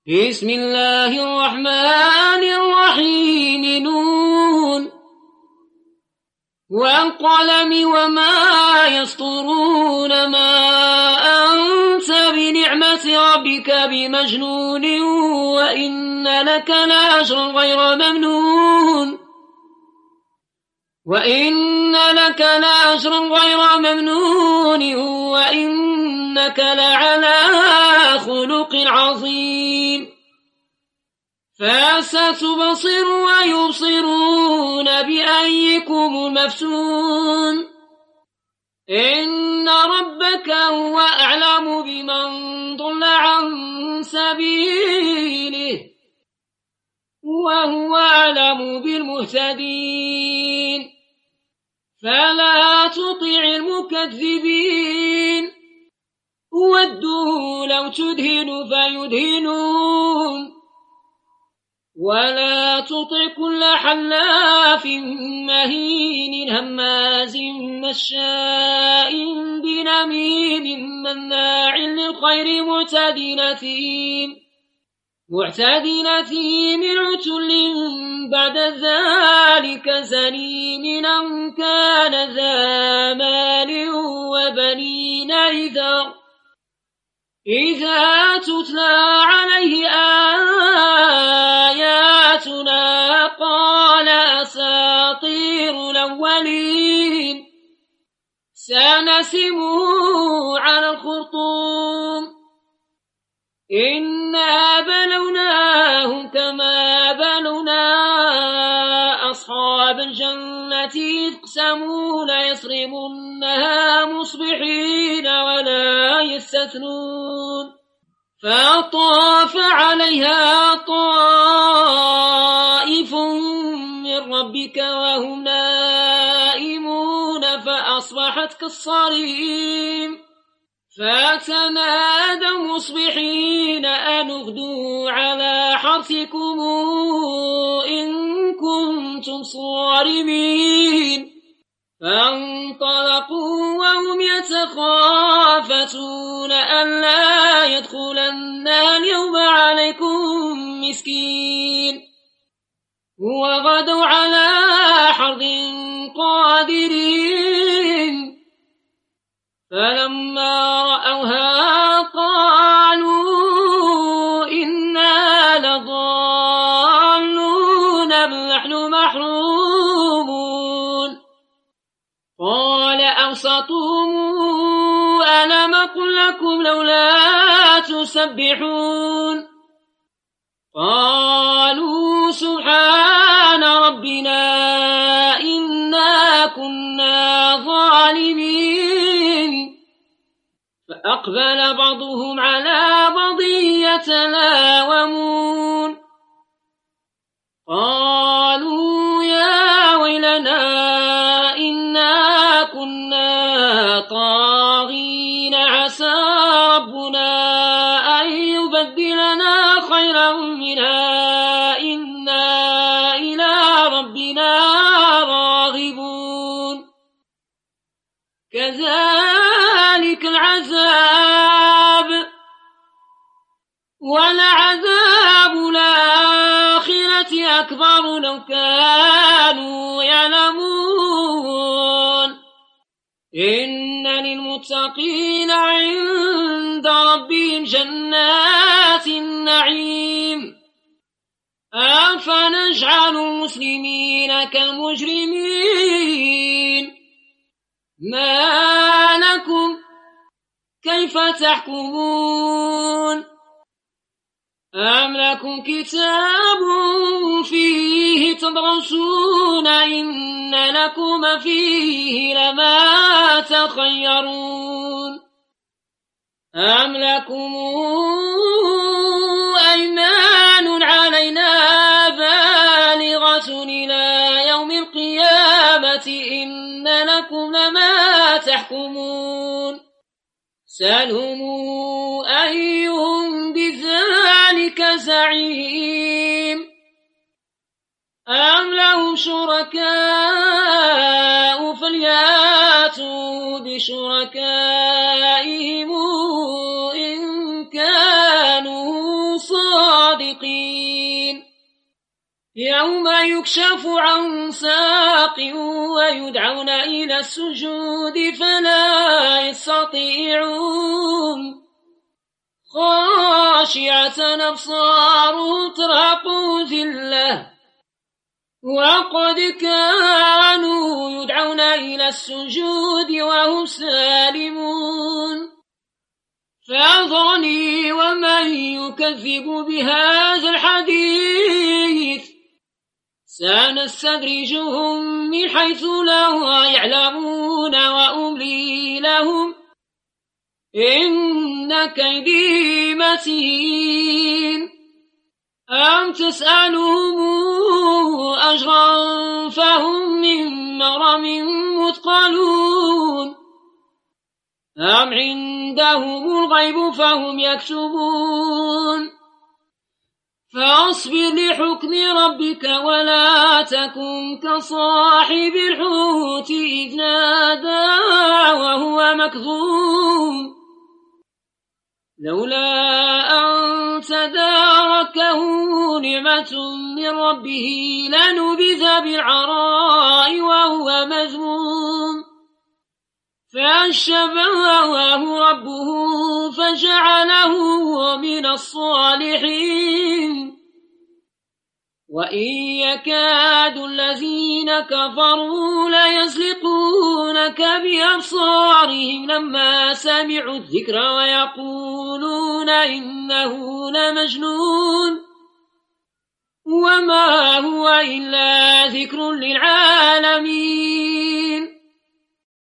بسم الله الرحمن الرحيم نون والقلم وما يسطرون ما أنت بنعمة ربك بمجنون وإن لك لأجرا غير ممنون وإنك لعلى خلق عظيم فستبصر ويبصرون بأيكم المفتون إن ربك هو أعلم بمن ضل عن سبيله وهو أعلم بالمهتدين فلا تطع المكذبين ودوا لو تدهن فيدهنون ولا تطع كل حلاف مهين هماز مشاء بنميم مناع للخير معتد أثيم عتل بعد ذلك زنيم أن كان ذا مال وبنين إذا تتلى عليه آياتنا قال أساطير الأولين سنسمه على الخرطوم إنا بلوناهم كما بلونا أصحاب الجنة يقسمون يصرمونها مصبحين ولا يستثنون فطاف عليها طائف من ربك وهم نائمون فأصبحت كالصريم فتنادوا مصبحين أن اغدوا على حرثكم إن كنتم صارمين فانطلقوا وهم يتخافتون ألا يدخلنها اليوم عليكم مسكين وغدوا على حرد قادرين فلما رأوها قالوا إنا لضالون بل نحن محرومون قال أوسطهم ألم أقل لكم لولا تسبحون قالوا سبحان ربنا إنا كنا ظالمين فأقبل بعضهم على بعض يتلاومون قالوا يا ويلنا إنا كنا طاغين عسى ربنا أن يبدلنا خيرا منها إنا إلى ربنا راغبون كذلك العذاب ولعذاب الآخرة أكبر لو كانوا يعلمون إن للمتقين عند ربهم جنات النعيم أفنجعل المسلمين كالمجرمين ما لكم كيف تحكمون أم لكم كتاب فيه تدرسون إن لكم فيه لما تخيرون أم لكم أيمان علينا بالغة إلى يوم القيامة إن لكم لما تحكمون سلهم أيهم بذلك زعيم أم لهم شركاء فلياتوا بشركائهم إن كانوا صادقين يوم يكشف عن ساق ويدعون إلى السجود فلا يستطيعون خاشعة أبصارهم ترهقهم ذلة وقد كانوا يدعون إلى السجود وهم سالمون فذرني ومن يكذب بهذا الحديث سنستدرجهم من حيث لا يعلمون وأملي لهم إن كيدي متين أم تسألهم أجرا فهم من مغرم مثقلون أم عندهم الغيب فهم يكتبون فاصبر لحكم ربك ولا تكن كصاحب الحوت إذ نادى وهو مكظوم لولا أن تداركه نعمة من ربه لنبذ بالعراء وهو مذموم فأشبهه ربه فجعله من الصالحين وإن يكاد الذين كفروا ليزلقونك بأبصارهم لما سمعوا الذكر ويقولون إنه لمجنون وما هو إلا ذكر للعالمين